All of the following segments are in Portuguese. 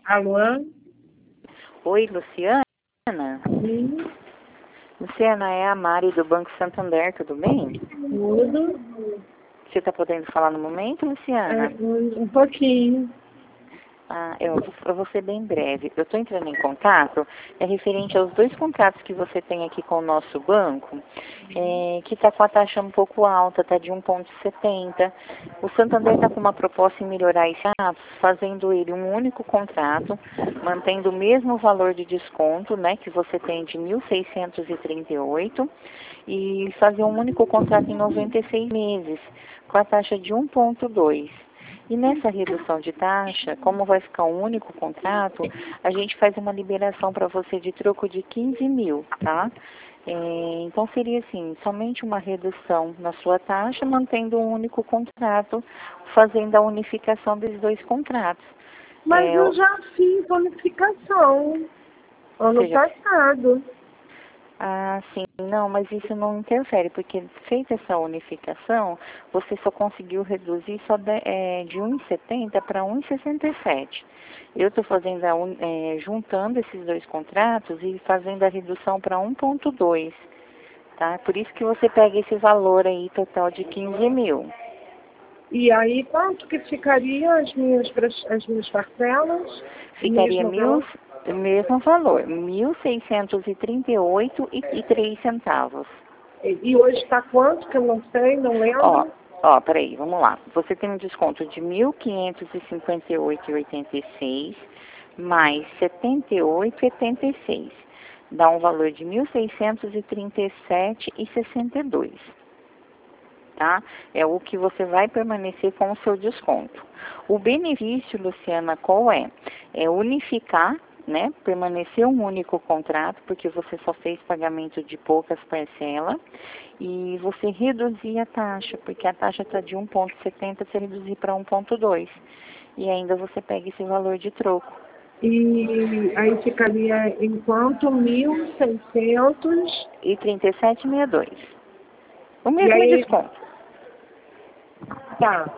Alô? Oi, Luciana? Sim, Luciana, é a Mari do Banco Santander, tudo bem? tudo. Você está podendo falar no momento, Luciana? Um pouquinho. Eu vou ser bem breve. Eu estou entrando em contato, referente aos dois contratos que você tem aqui com o nosso banco, que está com a taxa um pouco alta, está de 1,70. O Santander está com uma proposta em melhorar esse ato, fazendo ele um único contrato, mantendo o mesmo valor de desconto, né, que você tem de 1.638, e fazer um único contrato em 96 meses, com a taxa de 1,2. E nessa redução de taxa, como vai ficar um único contrato, a gente faz uma liberação para você de troco de 15 mil, tá? Então seria assim, somente uma redução na sua taxa, mantendo um único contrato, fazendo a unificação dos dois contratos. Mas eu já fiz bonificação ano Seja, passado. sim, não, mas isso não interfere, porque feita essa unificação, você só conseguiu reduzir só de 1,70 para 1,67. Eu estou fazendo juntando esses dois contratos e fazendo a redução para 1,2, tá? Por isso que você pega esse valor aí total de 15 mil. E aí, quanto que ficaria as minhas parcelas? Ficaria Mesmo valor? o mesmo valor, 1.638,03 centavos. E hoje está quanto que eu não sei, não Ó, lembro? peraí, vamos lá. Você tem um desconto de 1.558,86 mais 78,86. Dá um valor de 1.637,62. Tá? É o que você vai permanecer com o seu desconto. O benefício, Luciana, qual é? É unificar, né? Permanecer um único contrato, porque você só fez pagamento de poucas parcelas, e você reduzir a taxa, porque a taxa está de 1,70, você reduzir para 1,2. E ainda você pega esse valor de troco. E aí ficaria em quanto? 1.600. E 37,62. O E mesmo aí, desconto. tá.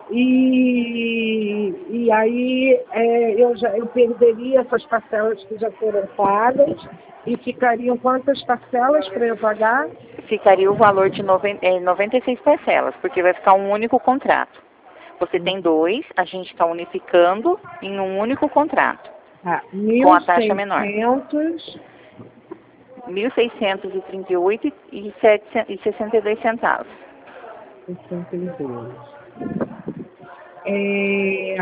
E aí eu perderia essas parcelas que já foram pagas e ficariam quantas parcelas para eu pagar? Ficaria o valor de 96 parcelas, porque vai ficar um único contrato. Você tem dois, a gente está unificando em um único contrato, Ah, com a taxa menor. 1.600. 1.638,62 centavos. 62. É,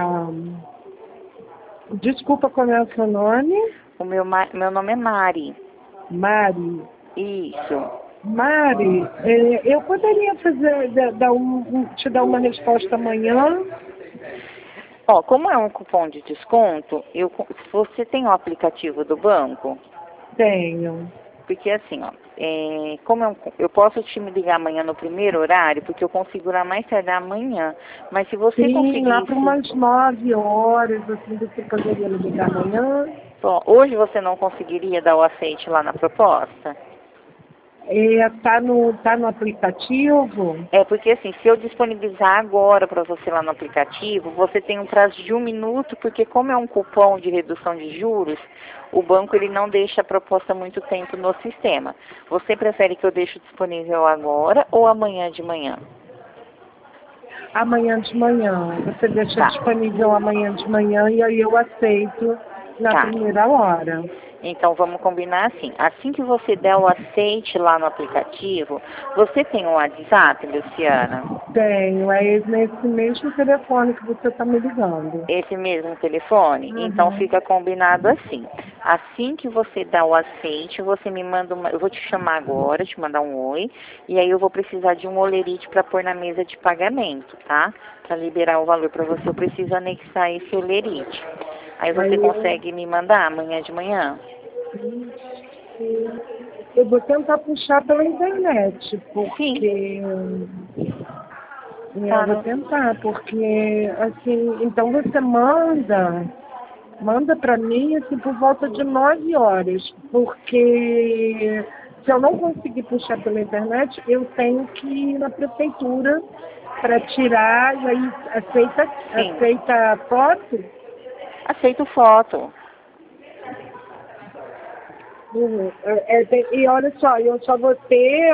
desculpa, qual é o seu nome? Meu nome é Mari. Mari. Isso. Mari, eu poderia te dar uma resposta amanhã? Como é um cupom de desconto, você tem o aplicativo do banco? Tenho. Porque assim, como eu posso te me ligar amanhã no primeiro horário, porque eu consigo lá mais tardar amanhã. Mas se você Sim, lá para conseguisse... umas 9 horas, assim, você poderia me ligar amanhã. Bom, hoje você não conseguiria dar o aceite lá na proposta? Tá no aplicativo? É porque assim, se eu disponibilizar agora para você lá no aplicativo, você tem um prazo de 1 minuto, porque como é um cupom de redução de juros, o banco ele não deixa a proposta muito tempo no sistema. Você prefere que eu deixe disponível agora ou amanhã de manhã? Amanhã de manhã. Você deixa Tá, disponível amanhã de manhã e aí eu aceito na tá. primeira hora. Então vamos combinar assim. Assim que você der o aceite lá no aplicativo, você tem um WhatsApp, Luciana? Tenho, é nesse mesmo telefone que você está me ligando. Esse mesmo telefone? Então Uhum. fica combinado assim. Assim que você dá o aceite, você me manda eu vou te chamar agora, te mandar um oi, e aí eu vou precisar de um olerite para pôr na mesa de pagamento, tá? Para liberar o valor para você, eu preciso anexar esse olerite. Aí você Aí consegue me mandar amanhã de manhã? eu vou tentar puxar pela internet, Sim. porque eu Tá, vou tentar, porque assim, então você manda para mim assim por volta de 9 horas, porque se eu não conseguir puxar pela internet, eu tenho que ir na prefeitura para tirar, e aí sim. aceita a foto. Aceito foto. E olha só, eu só vou ter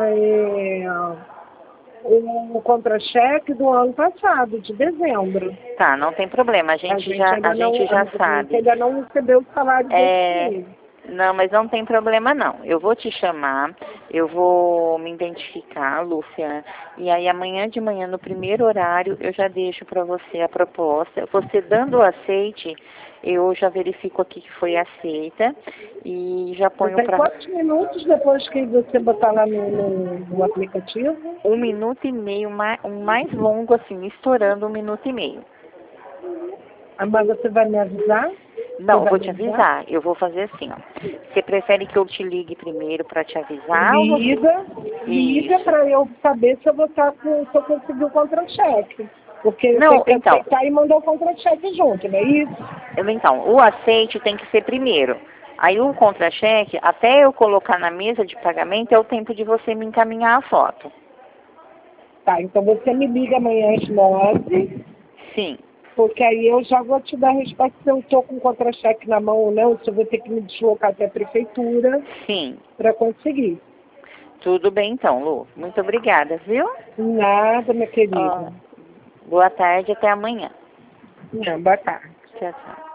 o contra-cheque do ano passado, de dezembro. Tá, não tem problema, a gente já sabe. Ainda não recebeu o salário desse mês. Não, mas não tem problema não. Eu vou te chamar, eu vou me identificar, Lúcia, e aí amanhã de manhã, no primeiro horário, eu já deixo para você a proposta. Você dando o aceite, eu já verifico aqui que foi aceita e já ponho para... Quantos minutos depois que você botar lá no aplicativo? 1 minuto e meio, um mais longo assim, estourando 1 minuto e meio. Mas você vai me avisar? Não, eu vou te avisar. Eu vou fazer assim, ó. Você prefere que eu te ligue primeiro para te avisar? Liga para eu saber se eu vou estar se eu conseguir o contra-cheque. Porque não, tem que então, aceitar e mandar o contra-cheque junto, não é isso? Então, o aceite tem que ser primeiro. Aí o contra-cheque, até eu colocar na mesa de pagamento, é o tempo de você me encaminhar a foto. Tá, então você me liga amanhã às 9. Sim. Porque aí eu já vou te dar a resposta se eu estou com o contra-cheque na mão ou não, se eu vou ter que me deslocar até a prefeitura. Sim. Para conseguir. Tudo bem então, Lu. Muito obrigada, viu? Nada, minha querida. Boa tarde, até amanhã. Não, boa tarde. Tchau, tchau.